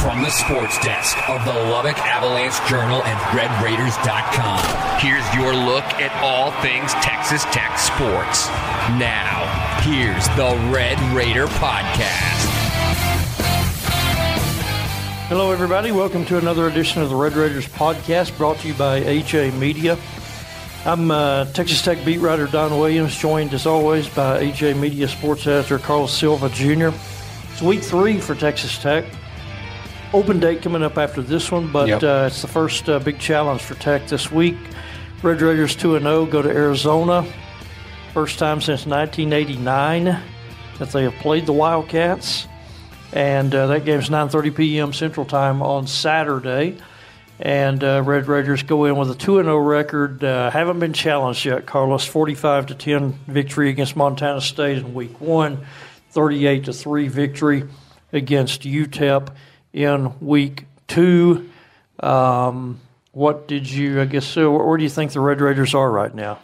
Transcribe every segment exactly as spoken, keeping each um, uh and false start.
From the sports desk of the Lubbock Avalanche Journal and Red Raiders dot com, here's your look at all things Texas Tech sports. Now, here's the Red Raider Podcast. Hello, everybody. Welcome to another edition of the Red Raiders Podcast, brought to you by H A Media. I'm uh, Texas Tech beat writer Don Williams, joined as always by H A Media sports editor Carlos Silva Junior It's week three for Texas Tech. Open date coming up after this one, but yep. uh, it's the first uh, big challenge for Tech this week. Red Raiders two and oh go to Arizona. First time since nineteen eighty-nine that they have played the Wildcats. And uh, that game's nine thirty p.m. Central Time on Saturday. And uh, Red Raiders go in with a two and oh record. Uh, haven't been challenged yet, Carlos. forty-five to ten victory against Montana State in week one. thirty-eight to three victory against U T E P in week two. Um, what did you, I guess, uh, where do you think the Red Raiders are right now?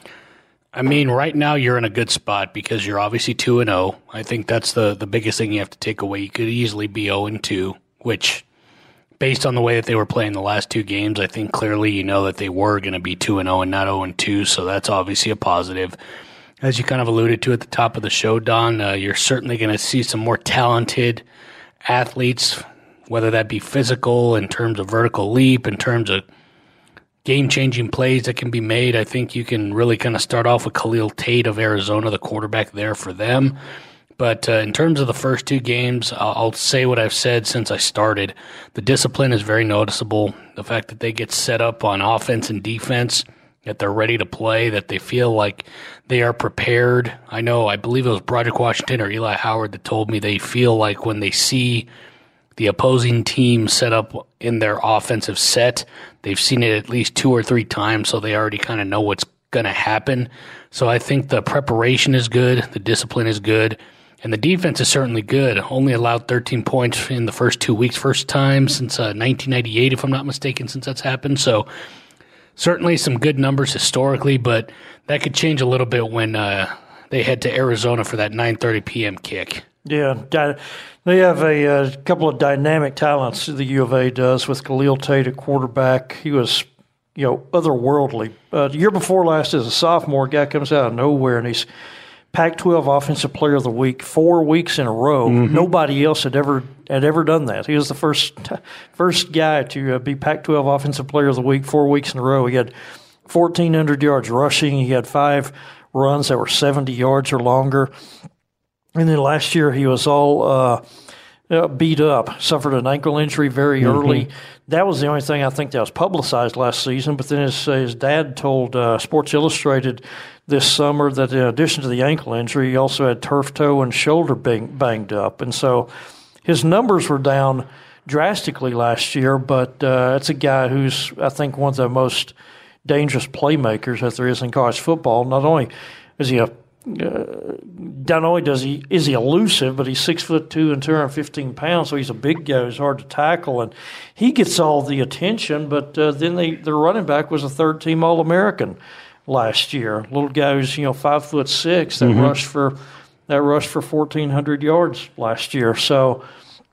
I mean, right now you're in a good spot because you're obviously two and oh. I think that's the, the biggest thing you have to take away. You could easily be oh and two, which, based on the way that they were playing the last two games, I think clearly you know that they were going to be two and oh and not oh and two, so that's obviously a positive. As you kind of alluded to at the top of the show, Don, uh, you're certainly going to see some more talented athletes, whether that be physical, in terms of vertical leap, in terms of game-changing plays that can be made. I think you can really kind of start off with Khalil Tate of Arizona, the quarterback there for them. But uh, in terms of the first two games, I'll, I'll say what I've said since I started. The discipline is very noticeable. The fact that they get set up on offense and defense, that they're ready to play, that they feel like they are prepared. I know, I believe it was Broderick Washington or Eli Howard that told me they feel like when they see the opposing team set up in their offensive set, they've seen it at least two or three times, so they already kind of know what's going to happen. So I think the preparation is good, the discipline is good, and the defense is certainly good. Only allowed thirteen points in the first two weeks, first time since uh, nineteen ninety-eight, if I'm not mistaken, since that's happened. So certainly some good numbers historically, but that could change a little bit when uh, they head to Arizona for that nine thirty p.m. kick. Yeah, they have a, a couple of dynamic talents, the U of A does, with Khalil Tate at quarterback. He was, you know, otherworldly. Uh, the year before last, as a sophomore, guy comes out of nowhere, and he's Pac twelve Offensive Player of the Week four weeks in a row. Mm-hmm. Nobody else had ever had ever done that. He was the first first guy to uh, be Pac twelve Offensive Player of the Week four weeks in a row. He had fourteen hundred yards rushing. He had five runs that were seventy yards or longer. And then last year he was all uh, uh, beat up, suffered an ankle injury very mm-hmm. early. That was the only thing I think that was publicized last season. But then his, his dad told uh, Sports Illustrated this summer that in addition to the ankle injury, he also had turf toe and shoulder bang, banged up. And so his numbers were down drastically last year, but uh, it's a guy who's, I think, one of the most dangerous playmakers that there is in college football. Not only is he a Uh, not only does he is he elusive, but he's six foot two and two hundred fifteen pounds, so he's a big guy who's hard to tackle, and he gets all the attention. But uh, then they, their running back was a third team All American last year, little guy who's you know five foot six that mm-hmm. rushed for that rushed for fourteen hundred yards last year. So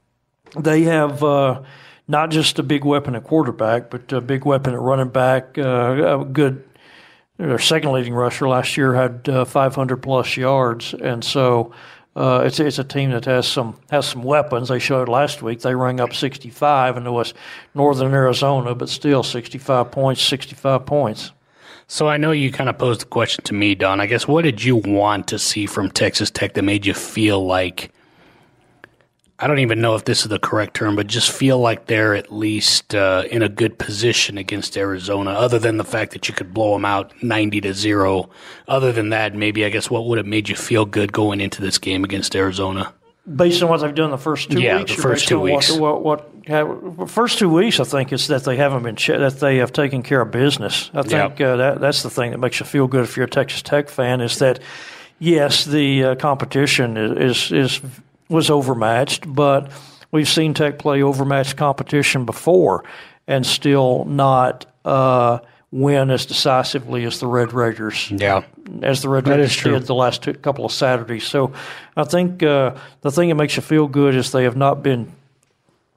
they have uh, not just a big weapon at quarterback, but a big weapon at running back, uh, a good. Their second leading rusher last year had uh, five hundred plus yards, and so uh, it's it's a team that has some has some weapons. They showed last week they rang up sixty-five, and it was Northern Arizona, but still sixty-five points, sixty-five points. So I know you kind of posed the question to me, Don. I guess what did you want to see from Texas Tech that made you feel like, I don't even know if this is the correct term, but just feel like they're at least uh, in a good position against Arizona, other than the fact that you could blow them out ninety to zero. Other than that, maybe, I guess, what would have made you feel good going into this game against Arizona? Based on what they've done the first two yeah, weeks? Yeah, the first two weeks. What, what, what, first two weeks, I think, is that they haven't been ch- that they have taken care of business. I think yep. uh, that that's the thing that makes you feel good if you're a Texas Tech fan, is that, yes, the uh, competition is, is is was overmatched, but we've seen Tech play overmatched competition before and still not uh, win as decisively as the Red Raiders. Yeah, as the Red Raiders did the last two, couple of Saturdays. So I think uh, the thing that makes you feel good is they have not been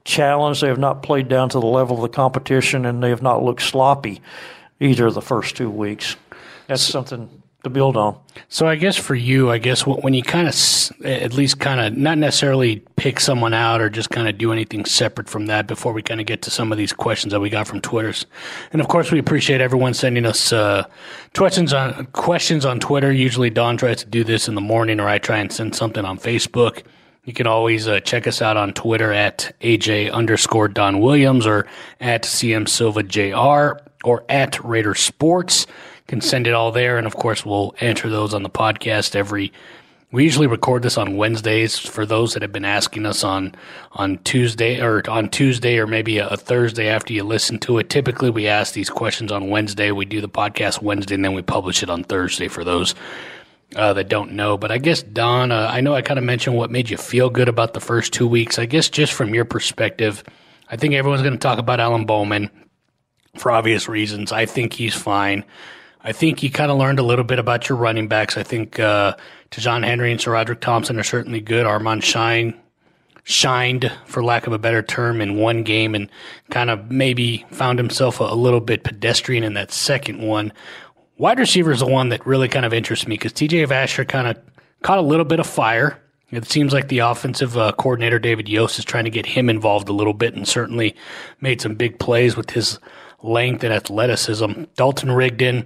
challenged. They have not played down to the level of the competition, and they have not looked sloppy either the first two weeks. That's something to build on. So I guess for you, I guess when you kind of, at least kind of, not necessarily pick someone out or just kind of do anything separate from that before we kind of get to some of these questions that we got from Twitters. And of course, we appreciate everyone sending us uh, questions on questions on Twitter. Usually Don tries to do this in the morning, or I try and send something on Facebook. You can always uh, check us out on Twitter at A J underscore Don Williams, or at C M Silva J R, or at Raider Sports. Can send it all there, and of course we'll answer those on the podcast every. We usually record this on Wednesdays. For those that have been asking us on on Tuesday or on Tuesday or maybe a, a Thursday after you listen to it, typically we ask these questions on Wednesday. We do the podcast Wednesday, and then we publish it on Thursday for those uh, that don't know. But I guess, Don, uh, I know I kind of mentioned what made you feel good about the first two weeks. I guess just from your perspective, I think everyone's going to talk about Alan Bowman for obvious reasons. I think he's fine. I think you kind of learned a little bit about your running backs. I think uh, Tajon Henry and Sir Roderick Thompson are certainly good. Armand Shine, shined, for lack of a better term, in one game and kind of maybe found himself a, a little bit pedestrian in that second one. Wide receiver is the one that really kind of interests me because T J Vasher kind of caught a little bit of fire. It seems like the offensive uh, coordinator, David Yost, is trying to get him involved a little bit and certainly made some big plays with his length and athleticism. Dalton Rigdon,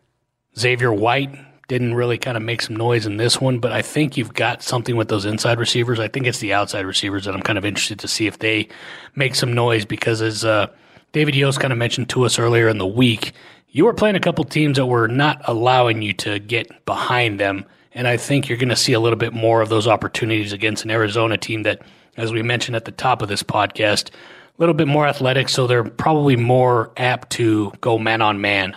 Xavier White didn't really kind of make some noise in this one, but I think you've got something with those inside receivers. I think it's the outside receivers that I'm kind of interested to see if they make some noise because as uh, David Yost kind of mentioned to us earlier in the week, you were playing a couple teams that were not allowing you to get behind them, and I think you're going to see a little bit more of those opportunities against an Arizona team that, as we mentioned at the top of this podcast, a little bit more athletic, so they're probably more apt to go man-on-man.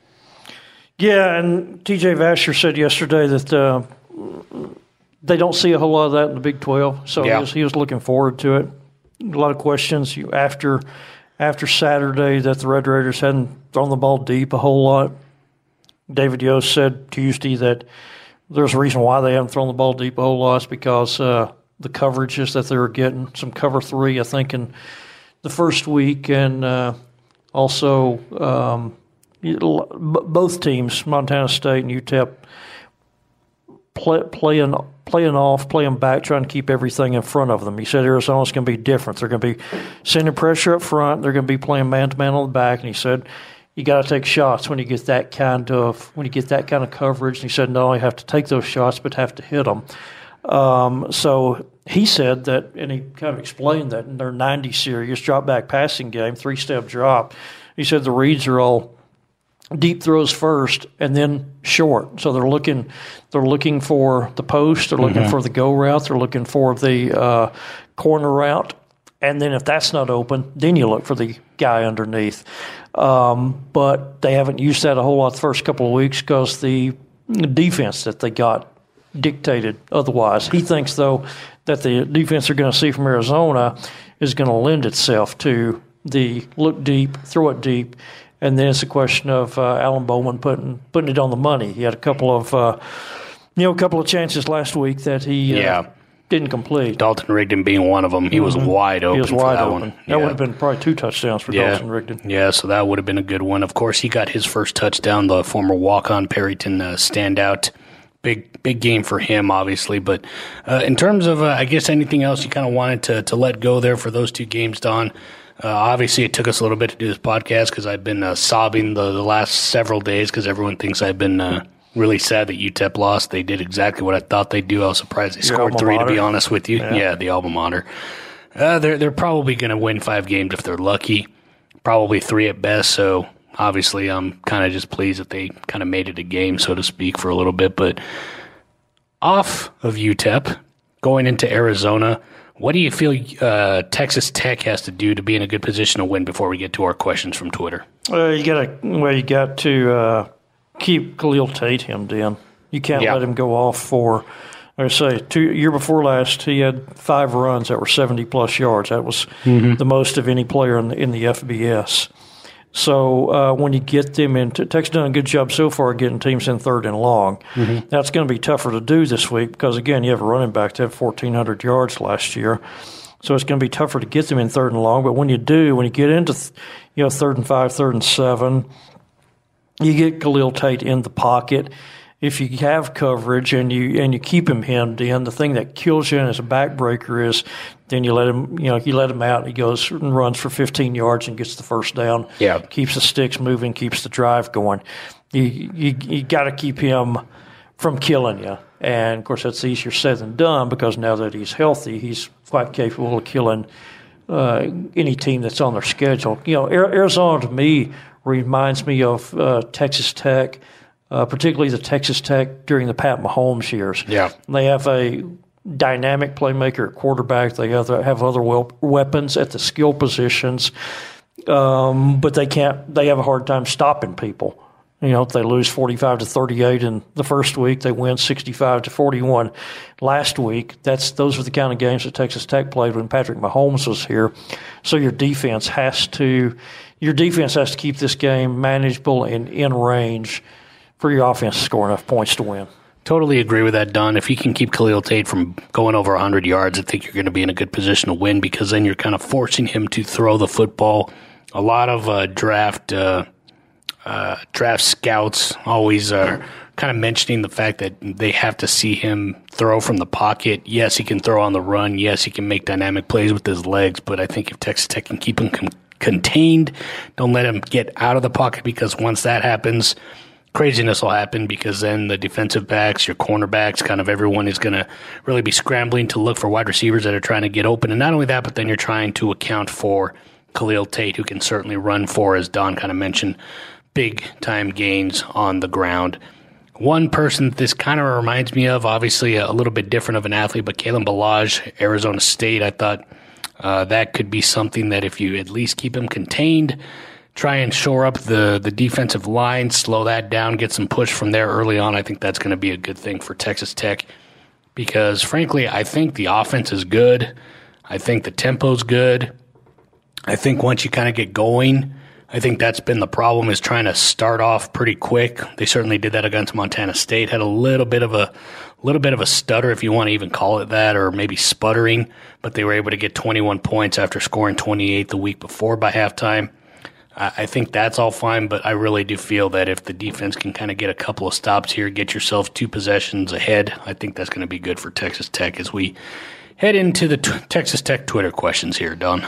Yeah, and T J Vasher said yesterday that uh, they don't see a whole lot of that in the Big twelve, so yeah. he, was, he was looking forward to it. A lot of questions you, after after Saturday that the Red Raiders hadn't thrown the ball deep a whole lot. David Yost said Tuesday that there's a reason why they haven't thrown the ball deep a whole lot. It's because uh, the coverages that they were getting, some cover three, I think, in the first week, and uh, also um, – both teams, Montana State and U T E P, play, playing playing off, playing back, trying to keep everything in front of them. He said Arizona's going to be different. They're going to be sending pressure up front. They're going to be playing man-to-man on the back. And he said you got to take shots when you get that kind of when you get that kind of coverage. And he said not only have to take those shots, but have to hit them. Um, so he said that, and he kind of explained that in their ninety series drop-back passing game, three-step drop, he said the reads are all deep throws first and then short. So they're looking they're looking for the post, they're looking mm-hmm. for the go route, they're looking for the uh, corner route. And then if that's not open, then you look for the guy underneath. Um, but they haven't used that a whole lot the first couple of weeks because the defense that they got dictated otherwise. He thinks, though, that the defense they're going to see from Arizona is going to lend itself to the look deep, throw it deep, and then it's a question of uh, Alan Bowman putting putting it on the money. He had a couple of uh, you know a couple of chances last week that he uh, yeah. didn't complete. Dalton Rigdon being one of them. He mm-hmm. was wide open. He was for wide that open. one. That yeah. would have been probably two touchdowns for yeah. Dalton Rigdon. Yeah, so that would have been a good one. Of course, he got his first touchdown. The former walk-on Perryton uh, standout. Big big game for him, obviously. But uh, in terms of, uh, I guess, anything else you kind of wanted to to let go there for those two games, Don? Uh, obviously, it took us a little bit to do this podcast because I've been uh, sobbing the, the last several days because everyone thinks I've been uh, really sad that U T E P lost. They did exactly what I thought they'd do. I was surprised they Your scored three, mater. to be honest with you. Yeah, yeah the alma mater. Uh, they're, they're probably going to win five games if they're lucky, probably three at best. So, obviously, I'm kind of just pleased that they kind of made it a game, so to speak, for a little bit. But off of U T E P, going into Arizona, what do you feel uh, Texas Tech has to do to be in a good position to win before we get to our questions from Twitter? Uh, you got to well, you got to uh, keep Khalil Tate hemmed in. You can't yeah. let him go off for. Like I say, two year before last, he had five runs that were seventy plus yards. That was mm-hmm. the most of any player in the, in the F B S. So uh, when you get them into, Tech's done a good job so far getting teams in third and long. Mm-hmm. That's going to be tougher to do this week because, again, you have a running back that had fourteen hundred yards last year. So it's going to be tougher to get them in third and long. But when you do, when you get into, you know, third and five, third and seven, you get Khalil Tate in the pocket. If you have coverage and you and you keep him hemmed in, the thing that kills you as a backbreaker is then you let him, you know, you let him out. And he goes and runs for fifteen yards and gets the first down. Yeah, keeps the sticks moving, keeps the drive going. You you you got to keep him from killing you. And of course, that's easier said than done because now that he's healthy, he's quite capable of killing uh, any team that's on their schedule. You know, Arizona to me reminds me of uh, Texas Tech. Uh, particularly the Texas Tech during the Pat Mahomes years. Yeah. They have a dynamic playmaker at quarterback. They have, have other well, weapons at the skill positions, um, but they can't. They have a hard time stopping people. You know, if they lose forty-five to thirty-eight in the first week, they win sixty-five to forty-one last week. That's those are the kind of games that Texas Tech played when Patrick Mahomes was here. So your defense has to your defense has to keep this game manageable and in range for your offense to score enough points to win. Totally agree with that, Don. If you can keep Khalil Tate from going over one hundred yards, I think you're going to be in a good position to win because then you're kind of forcing him to throw the football. A lot of uh, draft uh, uh, draft scouts always are kind of mentioning the fact that they have to see him throw from the pocket. Yes, he can throw on the run. Yes, he can make dynamic plays with his legs. But I think if Texas Tech can keep him con- contained, don't let him get out of the pocket because once that happens – craziness will happen because then the defensive backs, your cornerbacks, kind of everyone is going to really be scrambling to look for wide receivers that are trying to get open. And not only that, but then you're trying to account for Khalil Tate, who can certainly run for, as Don kind of mentioned, big-time gains on the ground. One person that this kind of reminds me of, obviously a little bit different of an athlete, but Kalen Ballage, Arizona State, I thought uh, that could be something that if you at least keep him contained, try and shore up the, the defensive line, slow that down, get some push from there early on. I think that's going to be a good thing for Texas Tech because, frankly, I think the offense is good. I think the tempo's good. I think once you kind of get going, I think that's been the problem is trying to start off pretty quick. They certainly did that against Montana State. Had a little bit of a little bit of a stutter, if you want to even call it that, or maybe sputtering, but they were able to get twenty-one points after scoring twenty-eight the week before by halftime. I think that's all fine, but I really do feel that if the defense can kind of get a couple of stops here, get yourself two possessions ahead, I think that's going to be good for Texas Tech as we head into the t- Texas Tech Twitter questions here, Don.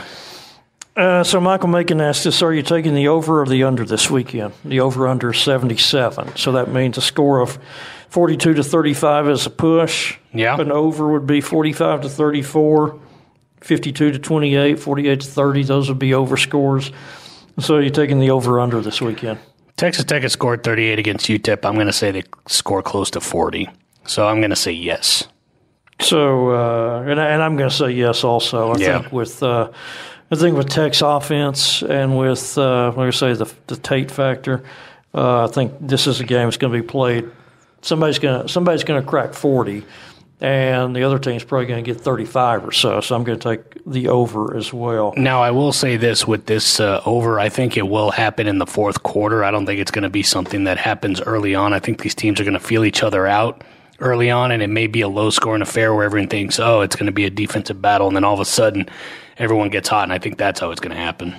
Uh, so Michael Macon asked us, are you taking the over or the under this weekend? The over-under seventy-seven. So that means a score of forty-two to thirty-five is a push. Yeah. An over would be forty-five to thirty-four, fifty-two to twenty-eight, forty-eight to thirty. Those would be over scores. So you're taking the over-under this weekend? Texas Tech has scored thirty-eight against U T E P. I'm going to say they score close to forty. So I'm going to say yes. So, uh, and, I, and I'm going to say yes also. I yeah. think with uh, I think with Tech's offense and with, uh, like I say, the, the Tate factor, uh, I think this is a game that's going to be played. Somebody's going to somebody's going to crack forty. And the other team's probably going to get thirty-five or so, so I'm going to take the over as well. Now, I will say this with this uh, over, I think it will happen in the fourth quarter. I don't think it's going to be something that happens early on. I think these teams are going to feel each other out early on, and it may be a low-scoring affair where everyone thinks, oh, it's going to be a defensive battle, and then all of a sudden everyone gets hot, and I think that's how it's going to happen.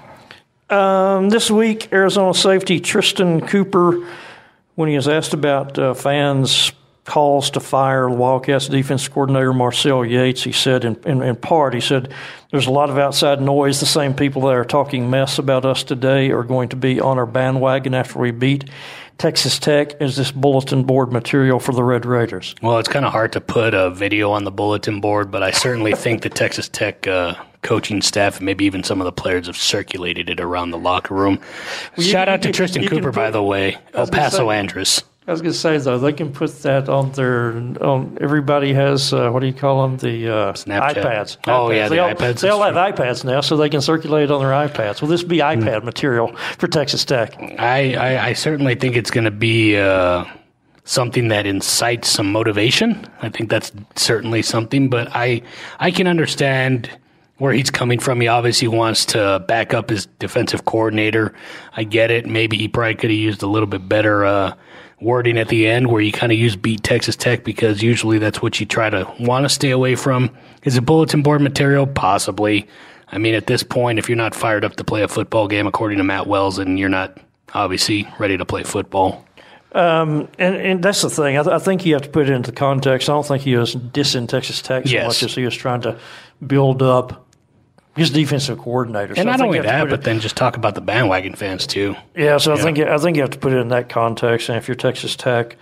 Um, this week, Arizona safety Tristan Cooper, when he was asked about uh, fans' calls to fire the Wildcats defense coordinator Marcel Yates, he said in, in, in part, he said, there's a lot of outside noise. The same people that are talking mess about us today are going to be on our bandwagon after we beat Texas Tech. Is this bulletin board material for the Red Raiders? Well, it's kind of hard to put a video on the bulletin board, but I certainly think the Texas Tech uh, coaching staff and maybe even some of the players have circulated it around the locker room. Well, Shout you, out to you, Tristan you Cooper, put, by the way, El Paso Andress. I was going to say, though, they can put that on their, on everybody has, uh, what do you call them, the uh, Snapchat. iPads. Oh, iPads. yeah, they the all, iPads. They all have iPads now, so they can circulate it on their iPads. Will this be iPad mm. material for Texas Tech? I, I, I certainly think it's going to be uh, something that incites some motivation. I think that's certainly something, but I I can understand where he's coming from. He obviously wants to back up his defensive coordinator. I get it. Maybe he probably could have used a little bit better uh, wording at the end where you kind of use beat Texas Tech, because usually that's what you try to want to stay away from. Is it bulletin board material? Possibly. I mean, at this point, if you're not fired up to play a football game, according to Matt Wells, and you're not obviously ready to play football. Um, and, and that's the thing. I, th- I think you have to put it into context. I don't think he was dissing Texas Tech so yes. much as he was trying to build up his defensive coordinator. And so not only that, but it, then just talk about the bandwagon fans too. Yeah, so yeah. I think I think you have to put it in that context. And if you're Texas Tech,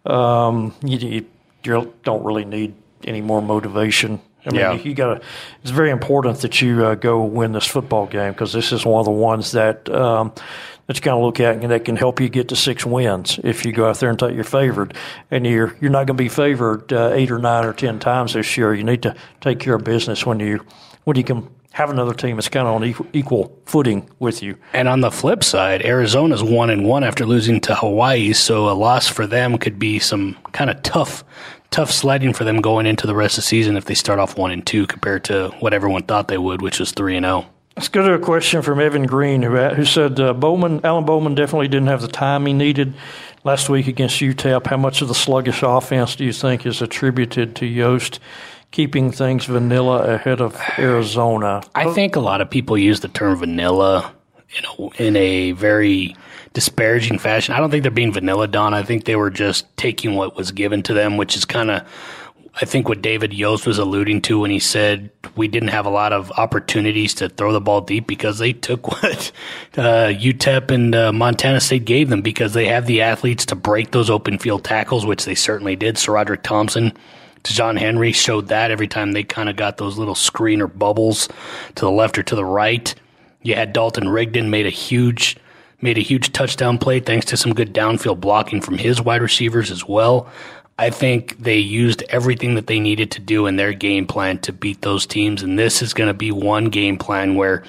um, you, you, you don't really need any more motivation. I mean, yeah. you got to. It's very important that you uh, go win this football game, because this is one of the ones that um, that you kind of look at and that can help you get to six wins if you go out there and take you're favored, and you're you're not going to be favored uh, eight or nine or ten times this year. You need to take care of business when you when you can have another team that's kind of on equal, equal footing with you. And on the flip side, Arizona's one and one after losing to Hawaii, so a loss for them could be some kind of tough. Tough sledding for them going into the rest of the season if they start off one and two compared to what everyone thought they would, which was three and zero. Let's go to a question from Evan Green, who who said uh, Bowman, Alan Bowman definitely didn't have the time he needed last week against U T E P. How much of the sluggish offense do you think is attributed to Yost keeping things vanilla ahead of Arizona? I think a lot of people use the term vanilla in a, in a very disparaging fashion. I don't think they're being vanilla, Don. I think they were just taking what was given to them, which is kind of, I think, what David Yost was alluding to when he said we didn't have a lot of opportunities to throw the ball deep because they took what uh, U T E P and uh, Montana State gave them, because they have the athletes to break those open field tackles, which they certainly did. SaRodorick Thompson, John Henry showed that every time they kind of got those little screener bubbles to the left or to the right. You had Dalton Rigdon made a huge made a huge touchdown play thanks to some good downfield blocking from his wide receivers as well. I think they used everything that they needed to do in their game plan to beat those teams, and this is going to be one game plan where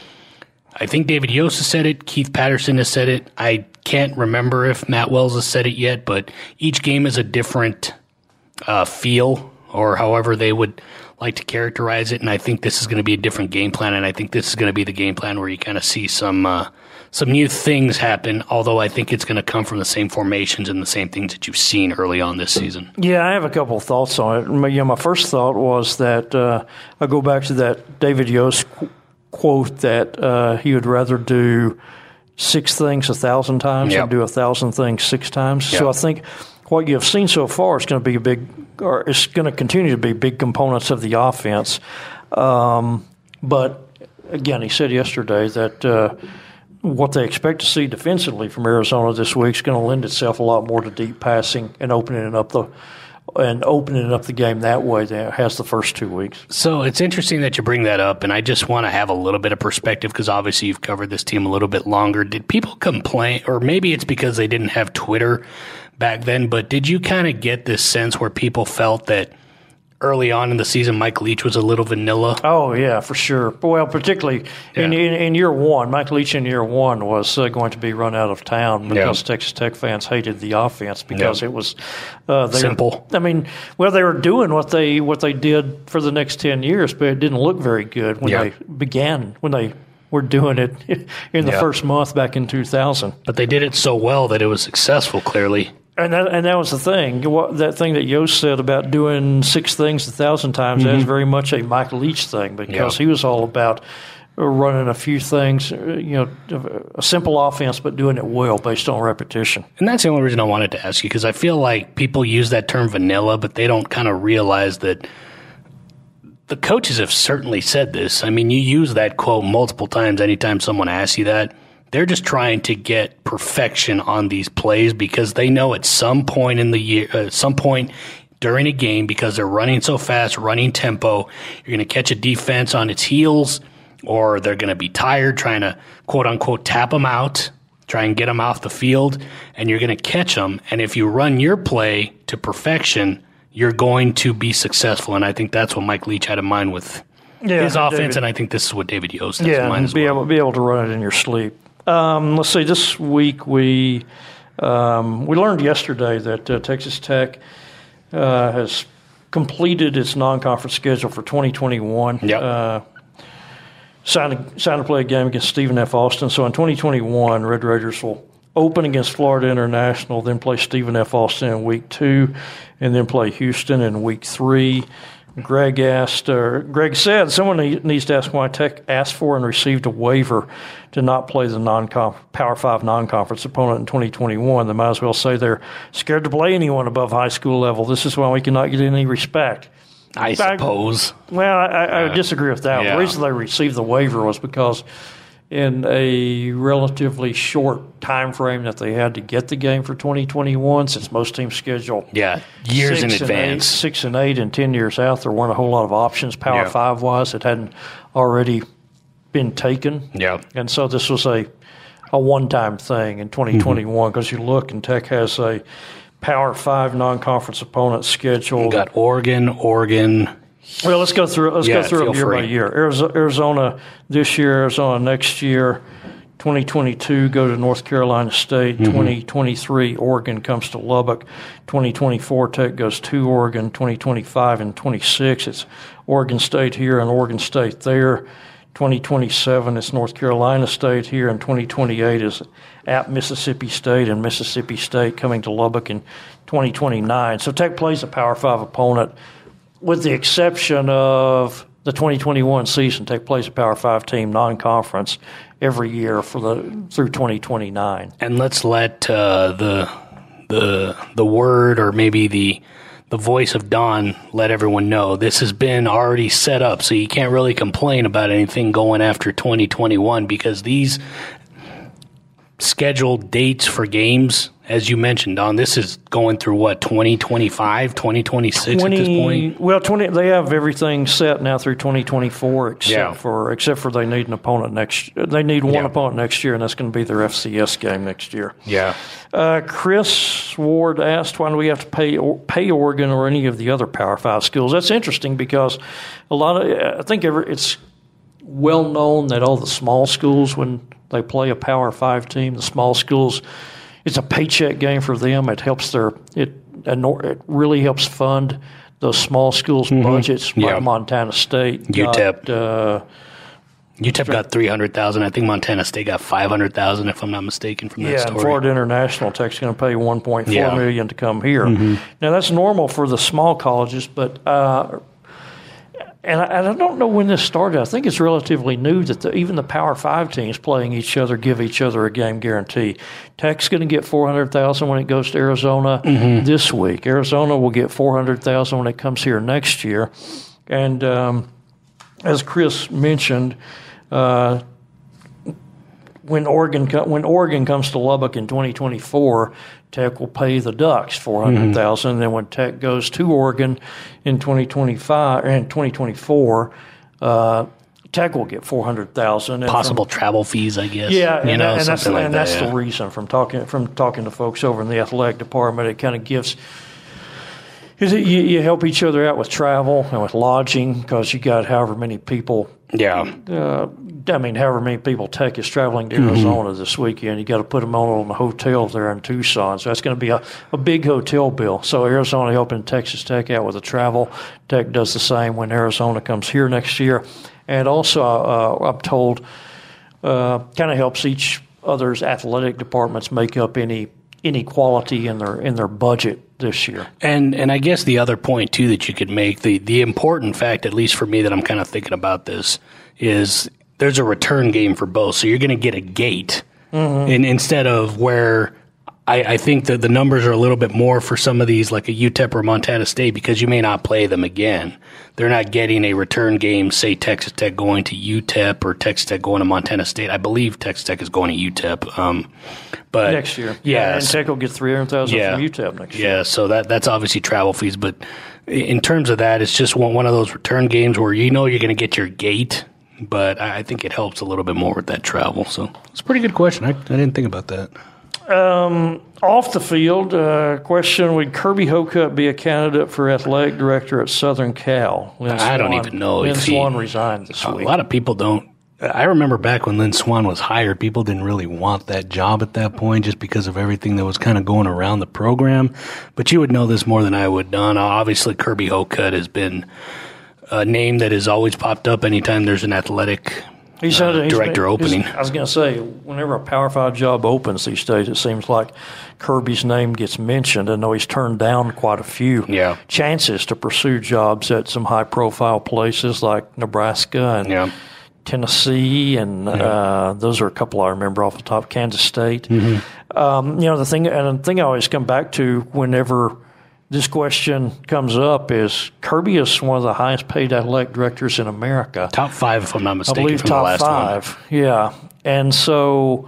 I think David Yost has said it, Keith Patterson has said it. I can't remember if Matt Wells has said it yet, but each game is a different uh, feel, or however they would like to characterize it, and I think this is going to be a different game plan, and I think this is going to be the game plan where you kind of see some uh, some new things happen, although I think it's going to come from the same formations and the same things that you've seen early on this season. Yeah, I have a couple of thoughts on it. My, you know, my first thought was that uh, I go back to that David Yost qu- quote that uh, he would rather do six things a thousand times yep. than do a thousand things six times. Yep. So I think what you have seen so far is going to be a big, or it's going to continue to be big components of the offense. Um, but again, he said yesterday that uh, what they expect to see defensively from Arizona this week is going to lend itself a lot more to deep passing and opening up the and opening up the game that way than it has the first two weeks. So it's interesting that you bring that up, and I just want to have a little bit of perspective because obviously you've covered this team a little bit longer. Did people complain, or maybe it's because they didn't have Twitter back then, but did you kind of get this sense where people felt that early on in the season Mike Leach was a little vanilla? Oh, yeah, for sure. Well, particularly yeah. in, in in year one, Mike Leach in year one was uh, going to be run out of town because yeah. Texas Tech fans hated the offense because yeah. it was uh, they simple. Were, I mean, well, they were doing what they what they did for the next ten years, but it didn't look very good when yeah. they began when they were doing it in the yeah. first month back in two thousand. But they did it so well that it was successful, clearly. And that, and that was the thing. What, that thing that Yost said about doing six things a thousand times, mm-hmm. that is very much a Mike Leach thing because yeah. he was all about running a few things, you know, a simple offense, but doing it well based on repetition. And that's the only reason I wanted to ask you, because I feel like people use that term vanilla, but they don't kind of realize that the coaches have certainly said this. I mean, you use that quote multiple times anytime someone asks you that. They're just trying to get perfection on these plays because they know at some point in the year, uh, some point during a game, because they're running so fast, running tempo, you're going to catch a defense on its heels, or they're going to be tired trying to quote unquote tap them out, try and get them off the field, and you're going to catch them. And if you run your play to perfection, you're going to be successful. And I think that's what Mike Leach had in mind with yeah, his offense, David. And I think this is what David Yost has yeah, in mind as be well. able be able to run it in your sleep. Um, let's see. This week we um, we learned yesterday that uh, Texas Tech uh, has completed its non-conference schedule for twenty twenty-one. Yep. Uh, signed to, signed to play a game against Stephen F. Austin. So in twenty twenty-one, Red Raiders will open against Florida International, then play Stephen F. Austin in week two, and then play Houston in week three. Greg asked, or Greg said, someone needs to ask why Tech asked for and received a waiver to not play the non-conf- Power Five non-conference opponent in twenty twenty-one. They might as well say they're scared to play anyone above high school level. This is why we cannot get any respect. I suppose. I, well, I, I uh, disagree with that. Yeah. The reason they received the waiver was because in a relatively short time frame that they had to get the game for twenty twenty-one, since most teams schedule yeah years in six advance, and eight, six and eight, and ten years out, there weren't a whole lot of options Power yeah. Five wise that hadn't already been taken. Yeah, and so this was a a one time thing in twenty twenty-one because mm-hmm. you look and Tech has a Power Five non conference opponent scheduled. You got Oregon, Oregon. Well, let's go through. Let's yeah, go through them year free. by year. Arizona, Arizona this year, Arizona next year. twenty twenty-two, go to North Carolina State. Mm-hmm. twenty twenty-three, Oregon comes to Lubbock. twenty twenty-four, Tech goes to Oregon. twenty twenty-five and twenty-six, it's Oregon State here and Oregon State there. twenty twenty-seven, it's North Carolina State here, and twenty twenty-eight is at Mississippi State, and Mississippi State coming to Lubbock in twenty twenty-nine. So Tech plays a Power Five opponent, with the exception of the twenty twenty-one season. Tech plays a Power Five team non-conference every year for the through twenty twenty-nine. And let's let uh, the the the word, or maybe the the voice of Don, let everyone know this has been already set up, so you can't really complain about anything going after twenty twenty-one, because these scheduled dates for games, as you mentioned, Don, this is going through what, twenty twenty-five, twenty twenty-six twenty, at this point? Well, twenty they have everything set now through twenty twenty-four, except yeah. for except for they need an opponent next. They need one yeah. opponent next year, and that's going to be their F C S game next year. Yeah. Uh, Chris Ward asked, why do we have to pay pay Oregon or any of the other Power Five schools? That's interesting because a lot of I think every, it's well known that all the small schools, when they play a Power Five team, the small schools, it's a paycheck game for them. It helps their it it really helps fund those small schools' mm-hmm. budgets. Yeah. Like Montana State, U T E P, got, uh, U T E P got three hundred thousand. I think Montana State got five hundred thousand, if I'm not mistaken, from that yeah, story. Yeah, and Florida International Tech's going to pay one point four yeah. million to come here. Mm-hmm. Now that's normal for the small colleges, but. Uh, And I, and I don't know when this started. I think it's relatively new that the, even the Power Five teams playing each other give each other a game guarantee. Tech's going to get four hundred thousand when it goes to Arizona mm-hmm. this week. Arizona will get four hundred thousand when it comes here next year. And um, as Chris mentioned, uh, when Oregon when Oregon comes to Lubbock in twenty twenty-four, Tech will pay the Ducks four hundred thousand. Mm-hmm. Then when Tech goes to Oregon in twenty twenty-five and twenty twenty-four, uh, Tech will get four hundred thousand. Possible from, travel fees, I guess. Yeah, you and, know, and that's like and that, that's yeah. the reason from talking from talking to folks over in the athletic department. It kind of gives. Is it, you, you help each other out with travel and with lodging because you got however many people. Yeah. Uh, I mean, however many people Tech is traveling to Arizona mm-hmm. this weekend, you got to put them on on the hotel there in Tucson. So that's going to be a, a big hotel bill. So Arizona helping Texas Tech out with the travel. Tech does the same when Arizona comes here next year. And also, uh, I'm told, uh, kind of helps each other's athletic departments make up any inequality in their in their budget this year. And and I guess the other point too that you could make, the the important fact, at least for me, that I'm kind of thinking about this is there's a return game for both. So you're going to get a gate, mm-hmm. and instead of where I, I think that the numbers are a little bit more for some of these, like a U T E P or Montana State, because you may not play them again. They're not getting a return game, say Texas Tech going to U T E P or Texas Tech going to Montana State. I believe Texas Tech is going to U T E P. Um, but next year. Yeah. yeah and Tech will get three hundred thousand yeah, from U T E P next yeah, year. Yeah, so that that's obviously travel fees. But in terms of that, it's just one, one of those return games where you know you're going to get your gate, but I think it helps a little bit more with that travel. So it's a pretty good question. I, I didn't think about that. Um, off the field, uh, question, would Kirby Hocutt be a candidate for athletic director at Southern Cal? Lynn I don't Swan, even know Lynn if he, Swan resigned this a week. A lot of people don't. I remember back when Lynn Swan was hired, people didn't really want that job at that point just because of everything that was kind of going around the program. But you would know this more than I would, Don. Obviously, Kirby Hocutt has been a name that has always popped up anytime there's an athletic He's had, uh, he's director been, opening. I was going to say, whenever a Power Five job opens these days, it seems like Kirby's name gets mentioned. I know he's turned down quite a few yeah. chances to pursue jobs at some high-profile places like Nebraska and yeah. Tennessee, and yeah. uh, those are a couple I remember off the top. Kansas State. Mm-hmm. Um, you know, the thing, and the thing I always come back to whenever this question comes up is Kirby is one of the highest-paid athletic directors in America. Top five, if I'm not mistaken, I believe from top the last five. one. Yeah, and so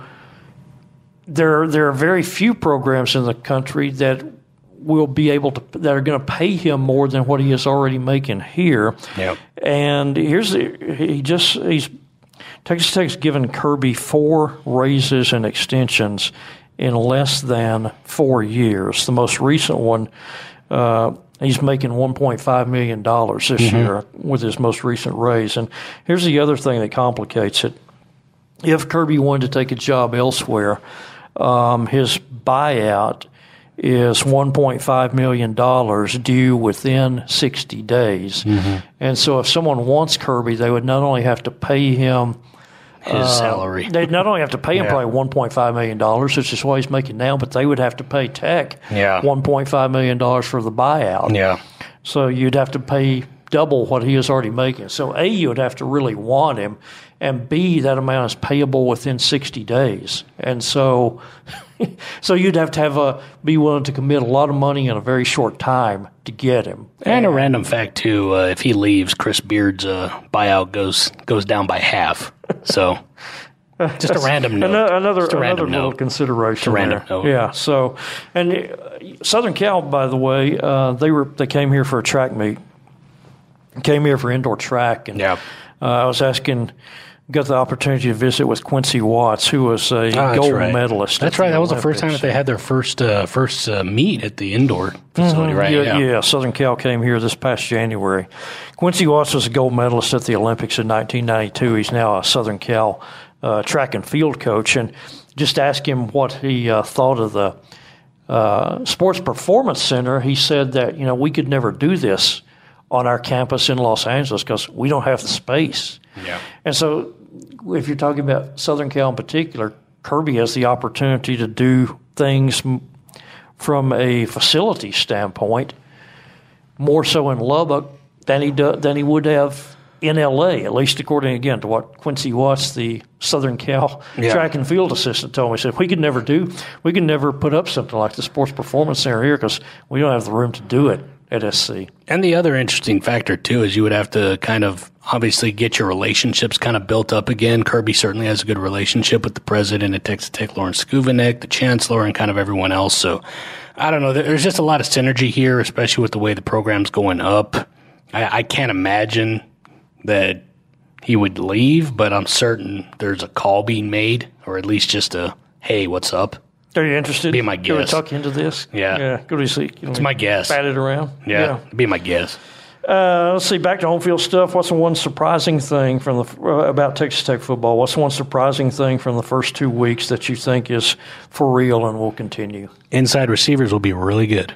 there there are very few programs in the country that will be able to that are going to pay him more than what he is already making here. Yep. And here's the, he just he's Texas Tech's given Kirby four raises and extensions in less than four years. The most recent one, uh, he's making one point five million dollars this mm-hmm. year with his most recent raise. And here's the other thing that complicates it. If Kirby wanted to take a job elsewhere, um, his buyout is one point five million dollars due within sixty days. Mm-hmm. And so if someone wants Kirby, they would not only have to pay him his uh, salary. They'd not only have to pay him yeah. probably one point five million dollars, which is what he's making now, but they would have to pay Tech yeah. one point five million dollars for the buyout. Yeah. So you'd have to pay double what he is already making. So A, you would have to really want him, and B, that amount is payable within sixty days. And so so you'd have to have a, be willing to commit a lot of money in a very short time to get him. And, and a random fact, too, uh, if he leaves, Chris Beard's uh, buyout goes goes down by half. So just a random note. Another, another, just a random another little note. consideration. Just a random there. note. Yeah. So, and uh, Southern Cal, by the way, uh, they were they came here for a track meet. Came here for indoor track, and yeah. uh, I was asking, got the opportunity to visit with Quincy Watts, who was a oh, gold right. medalist. That's right. That was the first time that they had their first uh, first uh, meet at the indoor facility, mm-hmm. right? Yeah, yeah, yeah. Southern Cal came here this past January. Quincy Watts was a gold medalist at the Olympics in nineteen ninety-two. He's now a Southern Cal uh, track and field coach, and just asked him what he uh, thought of the uh, Sports Performance Center. He said that, you know, we could never do this on our campus in Los Angeles because we don't have the space. Yeah. And so if you're talking about Southern Cal in particular, Kirby has the opportunity to do things from a facility standpoint more so in Lubbock than he do, than he would have in L A, at least according, again, to what Quincy Watts, the Southern Cal yeah. track and field assistant, told me. He said, we could never do, we could never put up something like the Sports Performance Center here because we don't have the room to do it at S C. And the other interesting factor, too, is you would have to kind of obviously get your relationships kind of built up again. Kirby certainly has a good relationship with the president at Texas Tech, Lawrence Skuvanek, the chancellor, and kind of everyone else. So I don't know. There's just a lot of synergy here, especially with the way the program's going up. I, I can't imagine that he would leave, but I'm certain there's a call being made, or at least just a, hey, what's up? Are you interested? Be my Can we guess. talk into this? Yeah. Yeah. Go to see. It's my guess. Bat it around. Yeah. yeah. Be my guess. Uh, let's see. Back to home field stuff. What's the one surprising thing from the uh, about Texas Tech football? What's the one surprising thing from the first two weeks that you think is for real and will continue? Inside receivers will be really good.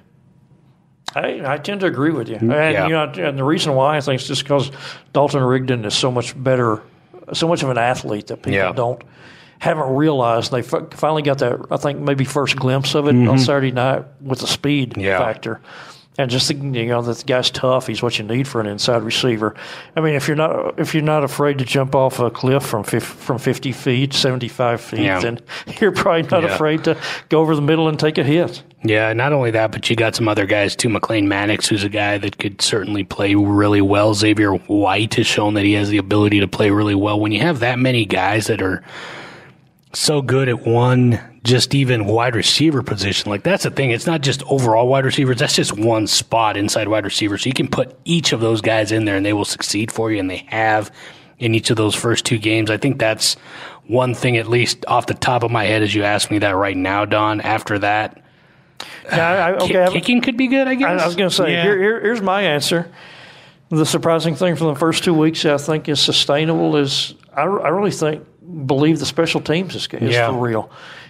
I, I tend to agree with you. And, yeah. you know, and the reason why I think is just because Dalton Rigdon is so much better, so much of an athlete that people yeah. don't haven't realized. They f- finally got that, I think, maybe first glimpse of it mm-hmm. on Saturday night with the speed yeah. factor. And just thinking, you know, that the guy's tough. He's what you need for an inside receiver. I mean, if you're not if you're not afraid to jump off a cliff from from fifty feet, seventy-five feet, yeah. then you're probably not yeah. afraid to go over the middle and take a hit. Yeah, not only that, but you got some other guys too. McLean Mannix, who's a guy that could certainly play really well. Xavier White has shown that he has the ability to play really well. When you have that many guys that are so good at one, just even wide receiver position, like that's the thing. It's not just overall wide receivers. That's just one spot inside wide receiver. So you can put each of those guys in there and they will succeed for you, and they have in each of those first two games. I think that's one thing, at least off the top of my head, as you ask me that right now, Don. After that, yeah, I, okay, kick, kicking could be good, I guess. I, I was going to say, yeah. here, here, here's my answer. The surprising thing from the first two weeks I think is sustainable is I, I really think, believe the special teams is, is yeah. for real.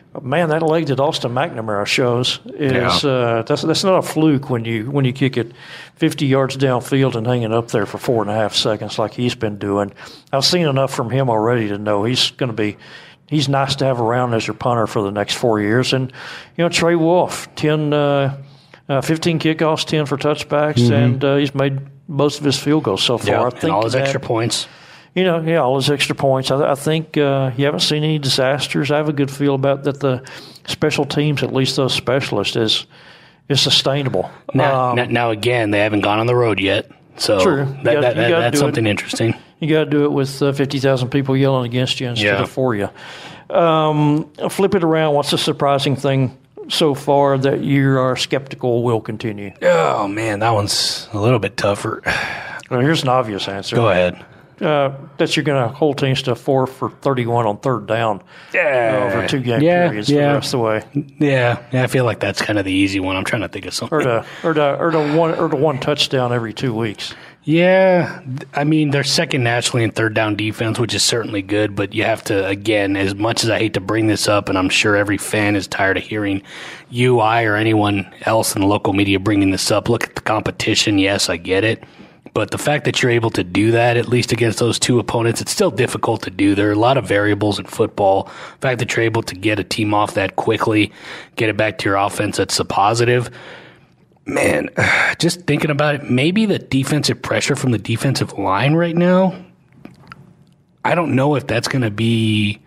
man, that leg that Austin McNamara shows is Yeah. uh, that's that's not a fluke when you when you kick it fifty yards downfield and hang it up there for four and a half seconds like he's been doing. I've seen enough from him already to know he's going to be he's nice to have around as your punter for the next four years. And you know, Trey Wolf, ten, uh, uh, fifteen kickoffs, ten for touchbacks, mm-hmm. and uh, he's made most of his field goals so far. Yeah, I think and all his that, extra points. You know, yeah, all his extra points. I, I think uh, you haven't seen any disasters. I have a good feel about that. The special teams, at least those specialists, is is sustainable. Now, um, now, now again, they haven't gone on the road yet, so True. that, gotta, that, that, that's something it. interesting. You got to do it with uh, fifty thousand people yelling against you instead Yeah. of for you. Um, flip it around. What's the surprising thing so far that you are skeptical will continue? Oh man, that one's a little bit tougher. Well, here's an obvious answer. Go ahead. Uh, that you're going to hold teams to four for thirty-one on third down Yeah. uh, over two game Yeah, periods yeah. the rest of the way, Yeah, yeah, I feel like that's kind of the easy one. I'm trying to think of something. or to or to or to one or to one touchdown every two weeks. Yeah, I mean, they're second nationally in third down defense, which is certainly good, but you have to, again, as much as I hate to bring this up, and I'm sure every fan is tired of hearing you, I, or anyone else in the local media bringing this up, look at the competition. Yes, I get it. But the fact that you're able to do that, at least against those two opponents, it's still difficult to do. There are a lot of variables in football. The fact that you're able to get a team off that quickly, get it back to your offense, that's a positive. Man, just thinking about it, maybe the defensive pressure from the defensive line right now, I don't know if that's going to be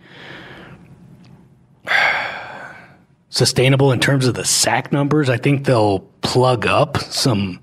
sustainable in terms of the sack numbers. I think they'll plug up some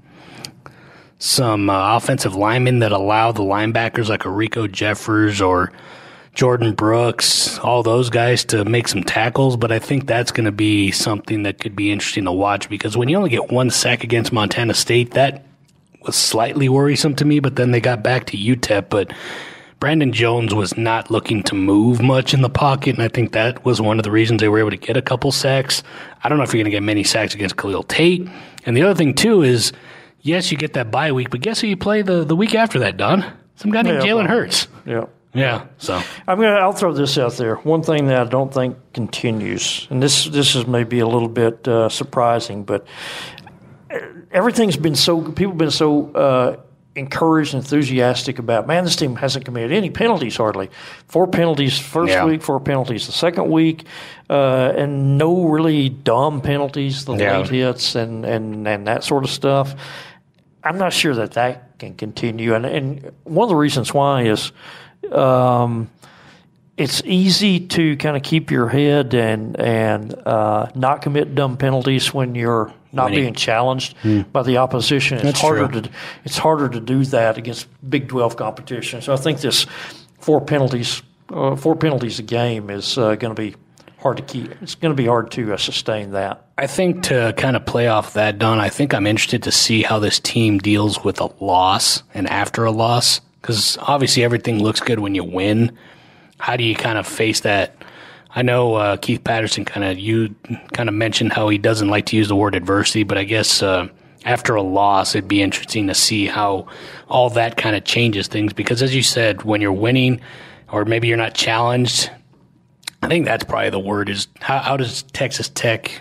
some uh, offensive linemen that allow the linebackers like a Rico Jeffers or Jordan Brooks, all those guys to make some tackles, but I think that's going to be something that could be interesting to watch because when you only get one sack against Montana State, that was slightly worrisome to me, but then they got back to U T E P, but Brandon Jones was not looking to move much in the pocket, and I think that was one of the reasons they were able to get a couple sacks. I don't know if you're going to get many sacks against Khalil Tate. And the other thing, too, is, yes, you get that bye week, but guess who you play the, the week after that, Don? Some guy named Yeah, Jalen well, Hurts. Yeah. Yeah, so. I'm gonna. I'll throw this out there. One thing that I don't think continues, and this this is maybe a little bit uh, surprising, but everything's been so. People have been so uh, encouraged, enthusiastic about. Man, this team hasn't committed any penalties hardly. Four penalties first Yeah. week, four penalties the second week, uh, and no really dumb penalties. The Yeah. late hits and, and and that sort of stuff. I'm not sure that that can continue, and and one of the reasons why is. Um, it's easy to kind of keep your head and and uh, not commit dumb penalties when you're not Winning. being challenged by the opposition. It's That's harder true. to it's harder to do that against Big twelve competition. So I think this four penalties uh, four penalties a game is uh, going to be hard to keep. It's going to be hard to uh, sustain that. I think to kind of play off that, Don, I think I'm interested to see how this team deals with a loss and after a loss. Because obviously everything looks good when you win. How do you kind of face that? I know uh, Keith Patterson kind of you kind of mentioned how he doesn't like to use the word adversity, but I guess uh, after a loss, it'd be interesting to see how all that kind of changes things. Because as you said, when you're winning, or maybe you're not challenged, I think that's probably the word is how, how does Texas Tech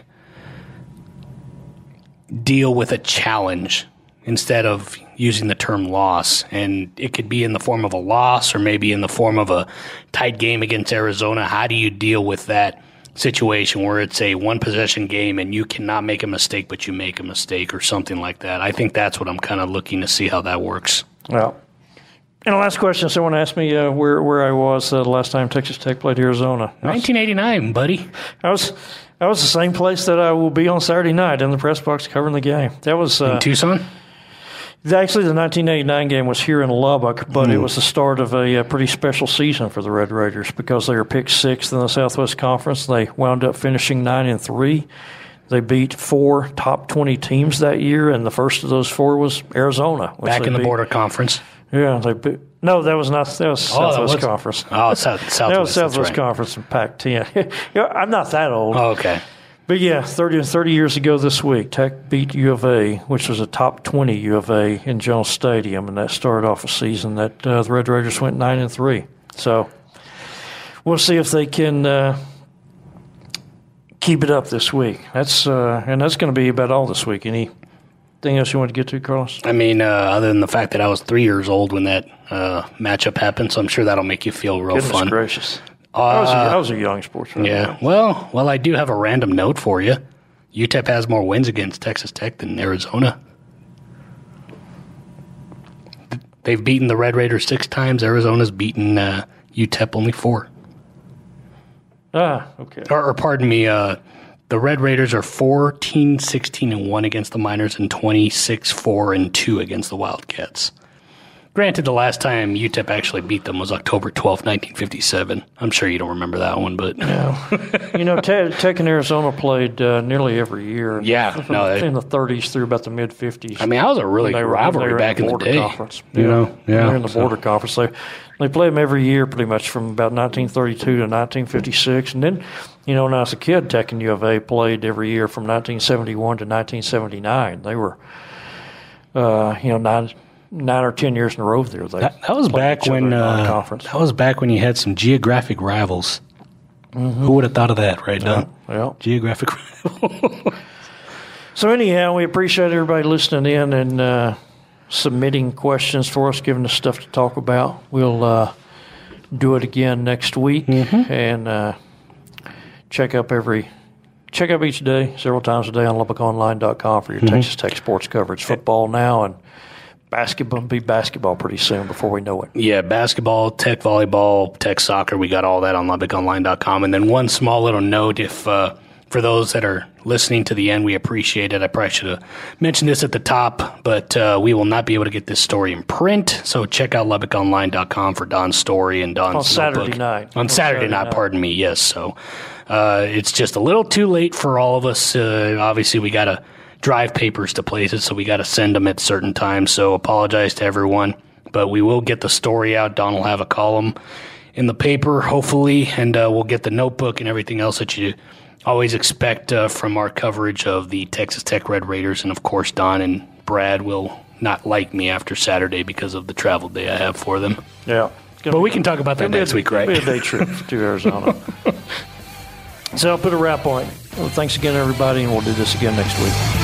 deal with a challenge instead of using the term loss? And it could be in the form of a loss or maybe in the form of a tight game against Arizona. How do you deal with that situation where it's a one-possession game and you cannot make a mistake, but you make a mistake or something like that? I think that's what I'm kind of looking to see how that works. Well, and the last question, someone asked me uh, where where I was uh, the last time Texas Tech played Arizona. nineteen eighty-nine, buddy. I was I was the same place that I will be on Saturday night in the press box covering the game. That was uh, In Tucson? actually the nineteen eighty-nine game was here in Lubbock, but mm. it was the start of a, a pretty special season for the Red Raiders because they were picked sixth in the Southwest Conference. They wound up finishing nine and three. They beat four top twenty teams that year, and the first of those four was Arizona. Back in the beat. Border Conference. Yeah, they beat, no, that was not. That was Oh, Southwest that was, Conference. Oh, South, Southwest. That was Southwest that's right. Conference and Pac ten. Yeah, I'm not that old. Oh, okay. But yeah, thirty, thirty years ago this week, Tech beat U of A, which was a top twenty U of A in Jones Stadium, and that started off a season that uh, the Red Raiders went nine and three. So we'll see if they can uh, keep it up this week. That's uh, and that's going to be about all this week. Anything else you want to get to, Carlos? I mean, uh, other than the fact that I was three years old when that uh, matchup happened, so I'm sure that'll make you feel real Goodness fun. gracious. Uh, I, was a, I was a young sportsman. Yeah. Well, well, I do have a random note for you. U T E P has more wins against Texas Tech than Arizona. They've beaten the Red Raiders six times. Arizona's beaten uh, U T E P only four. Ah, okay. Or, or pardon me, uh, the Red Raiders are fourteen, sixteen, and one against the Miners and twenty-six, four, and two against the Wildcats. Granted, the last time U T E P actually beat them was October twelfth, nineteen fifty-seven. I'm sure you don't remember that one, but... Yeah. You know, Te- Tech and Arizona played uh, nearly every year. Yeah. From, no, in the thirties through about the mid-fifties. I mean, that was a really good rivalry back in the day. Conference. You yeah. know, yeah. They're in the so. border conference. They, they played them every year pretty much from about nineteen thirty-two to nineteen fifty-six. And then, you know, when I was a kid, Tech and U of A played every year from nineteen seventy-one to nineteen seventy-nine. They were, uh, you know, nine... Nine or ten years in a row there. They that, that was back when uh, conference. That was back when you had some geographic rivals. Mm-hmm. Who would have thought of that, right, Don? Yeah, yeah. Geographic rivals. So anyhow, we appreciate everybody listening in and uh, submitting questions for us, giving us stuff to talk about. We'll uh, do it again next week mm-hmm. and uh, check up every. Check up each day, several times a day on Lubbock Online dot com for your mm-hmm. Texas Tech sports coverage. Football now and. Basketball be basketball pretty soon before we know it. Yeah, basketball, Tech volleyball, Tech soccer. We got all that on Lubbock Online dot com. And then one small little note, if uh, for those that are listening to the end, we appreciate it. I probably should have mentioned this at the top, but uh, we will not be able to get this story in print. So check out Lubbock Online dot com for Don's story and Don's on Saturday notebook. night. On, on Saturday, Saturday night, night, pardon me. Yes, so uh, it's just a little too late for all of us. Uh, obviously, we got to drive papers to places, so we got to send them at certain times. So apologize to everyone, but we will get the story out. Don will have a column in the paper, hopefully, and uh, we'll get the notebook and everything else that you always expect uh, from our coverage of the Texas Tech Red Raiders. And, of course, Don and Brad will not like me after Saturday because of the travel day I have for them. Yeah. But we can talk about that next a, week, right? It'll be a day trip to Arizona. So I'll put a wrap on it. Well, thanks again, everybody, and we'll do this again next week.